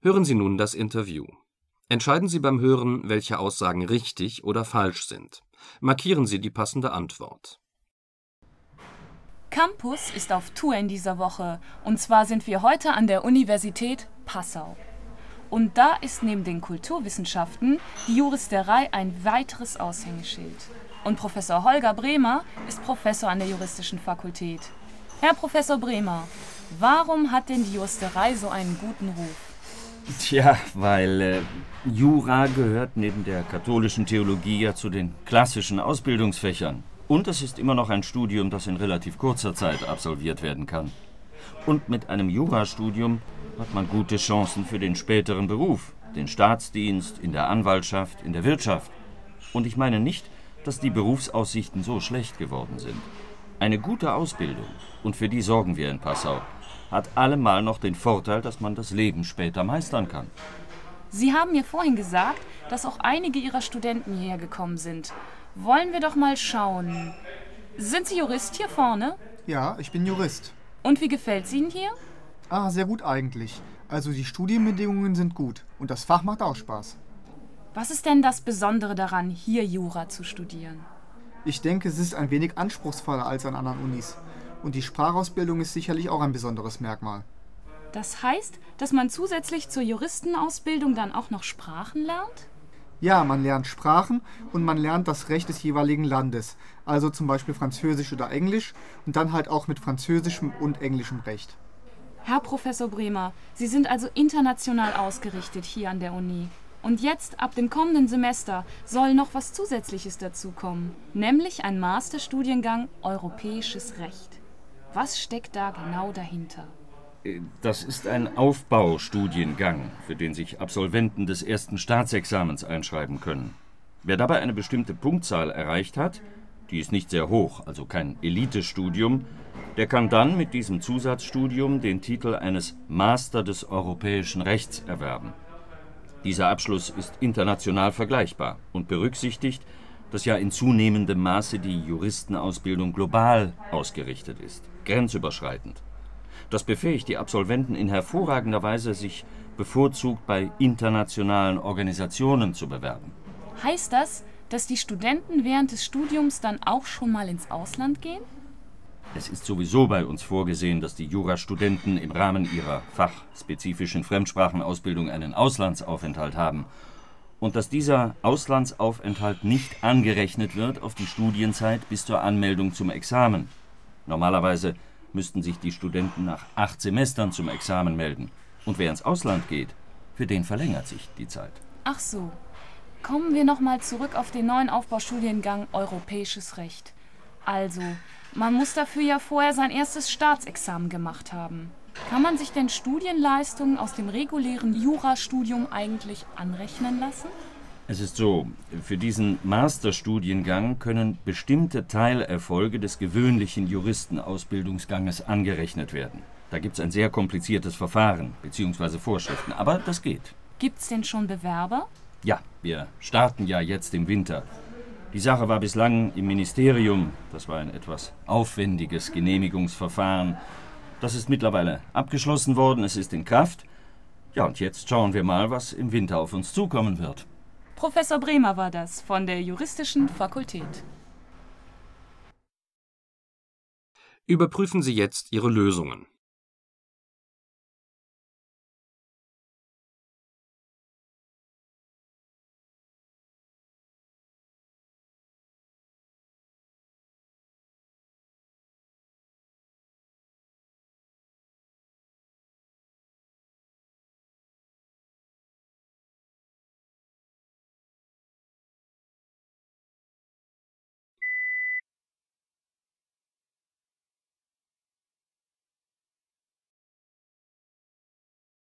Hören Sie nun das Interview. Entscheiden Sie beim Hören, welche Aussagen richtig oder falsch sind. Markieren Sie die passende Antwort. Campus ist auf Tour in dieser Woche. Und zwar sind wir heute an der Universität Passau. Und da ist neben den Kulturwissenschaften die Juristerei ein weiteres Aushängeschild. Und Professor Holger Bremer ist Professor an der Juristischen Fakultät. Herr Professor Bremer, warum hat denn die Juristerei so einen guten Ruf? Tja, weil Jura gehört neben der katholischen Theologie ja zu den klassischen Ausbildungsfächern. Und es ist immer noch ein Studium, das in relativ kurzer Zeit absolviert werden kann. Und mit einem Jurastudium hat man gute Chancen für den späteren Beruf, den Staatsdienst, in der Anwaltschaft, in der Wirtschaft. Und ich meine nicht, dass die Berufsaussichten so schlecht geworden sind. Eine gute Ausbildung, und für die sorgen wir in Passau, hat allemal noch den Vorteil, dass man das Leben später meistern kann. Sie haben mir vorhin gesagt, dass auch einige Ihrer Studenten hierher gekommen sind. Wollen wir doch mal schauen. Sind Sie Jurist hier vorne? Ja, ich bin Jurist. Und wie gefällt es Ihnen hier? Sehr gut eigentlich. Also die Studienbedingungen sind gut und das Fach macht auch Spaß. Was ist denn das Besondere daran, hier Jura zu studieren? Ich denke, es ist ein wenig anspruchsvoller als an anderen Unis. Und die Sprachausbildung ist sicherlich auch ein besonderes Merkmal. Das heißt, dass man zusätzlich zur Juristenausbildung dann auch noch Sprachen lernt? Ja, man lernt Sprachen und man lernt das Recht des jeweiligen Landes. Also zum Beispiel Französisch oder Englisch und dann halt auch mit französischem und englischem Recht. Herr Professor Bremer, Sie sind also international ausgerichtet hier an der Uni. Und jetzt, ab dem kommenden Semester, soll noch was Zusätzliches dazukommen, nämlich ein Masterstudiengang Europäisches Recht. Was steckt da genau dahinter? Das ist ein Aufbaustudiengang, für den sich Absolventen des ersten Staatsexamens einschreiben können. Wer dabei eine bestimmte Punktzahl erreicht hat, die ist nicht sehr hoch, also kein Elitestudium, der kann dann mit diesem Zusatzstudium den Titel eines Master des europäischen Rechts erwerben. Dieser Abschluss ist international vergleichbar und berücksichtigt, dass ja in zunehmendem Maße die Juristenausbildung global ausgerichtet ist, grenzüberschreitend. Das befähigt die Absolventen in hervorragender Weise, sich bevorzugt bei internationalen Organisationen zu bewerben. Heißt das, dass die Studenten während des Studiums dann auch schon mal ins Ausland gehen? Es ist sowieso bei uns vorgesehen, dass die Jurastudenten im Rahmen ihrer fachspezifischen Fremdsprachenausbildung einen Auslandsaufenthalt haben und dass dieser Auslandsaufenthalt nicht angerechnet wird auf die Studienzeit bis zur Anmeldung zum Examen. Normalerweise müssten sich die Studenten nach 8 Semestern zum Examen melden. Und wer ins Ausland geht, für den verlängert sich die Zeit. Ach so. Kommen wir nochmal zurück auf den neuen Aufbaustudiengang Europäisches Recht. Also, man muss dafür ja vorher sein erstes Staatsexamen gemacht haben. Kann man sich denn Studienleistungen aus dem regulären Jurastudium eigentlich anrechnen lassen? Es ist so, für diesen Masterstudiengang können bestimmte Teilerfolge des gewöhnlichen Juristenausbildungsganges angerechnet werden. Da gibt es ein sehr kompliziertes Verfahren bzw. Vorschriften, aber das geht. Gibt's denn schon Bewerber? Ja, wir starten ja jetzt im Winter. Die Sache war bislang im Ministerium. Das war ein etwas aufwendiges Genehmigungsverfahren. Das ist mittlerweile abgeschlossen worden, es ist in Kraft. Ja, und jetzt schauen wir mal, was im Winter auf uns zukommen wird. Professor Bremer war das von der Juristischen Fakultät. Überprüfen Sie jetzt Ihre Lösungen.